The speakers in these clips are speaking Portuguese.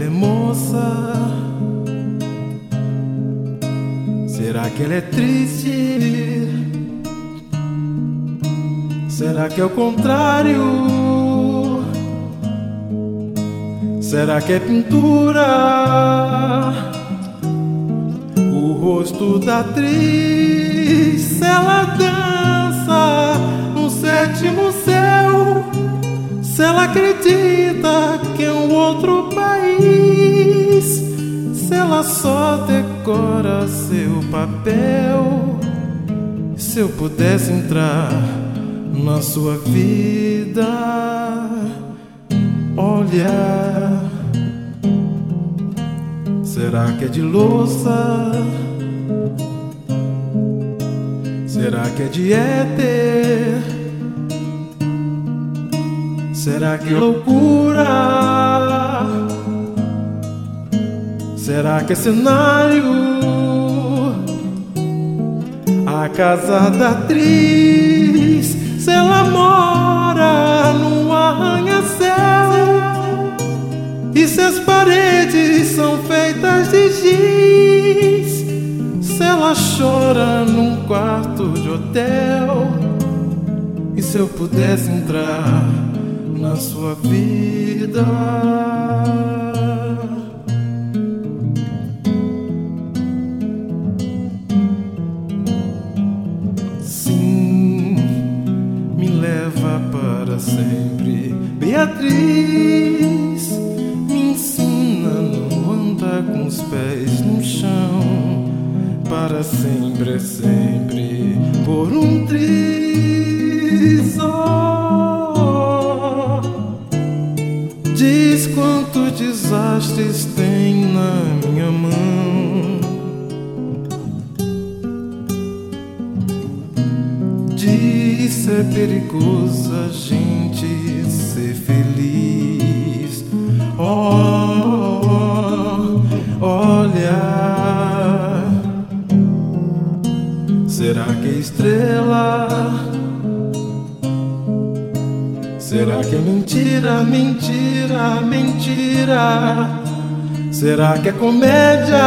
ela é moça? Será que ela é triste? Será que é o contrário? Será que é pintura? O rosto da atriz, se ela dança no sétimo céu, se ela acredita que é um outro país, se ela só decora seu papel. Se eu pudesse entrar na sua vida, olha, será que é de louça? Será que é de éter? Será que é loucura? Será que é cenário? A casa da atriz, se ela mora num arranha-céu, e se as paredes são feitas de giz, se ela chora num quarto de hotel. E se eu pudesse entrar na sua vida, sim, me leva para sempre. Beatriz, me ensina a não andar com os pés no chão. Para sempre é sempre por um triz. Oh, diz quantos desastres tem na minha mão. Diz se é perigoso a gente ser feliz. Oh, olha, será que é estrela? Será que é mentira, mentira, mentira? Será que é comédia?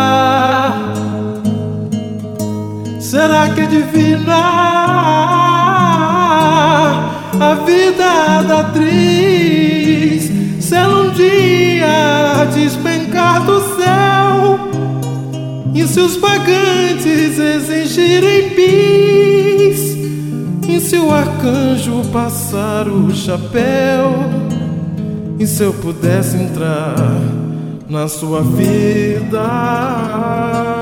Será que é divina a vida da atriz? Se ela um dia despencar do céu, e se os pagantes exigirem bis, e se o arcanjo passar o chapéu, e se eu pudesse entrar na sua vida?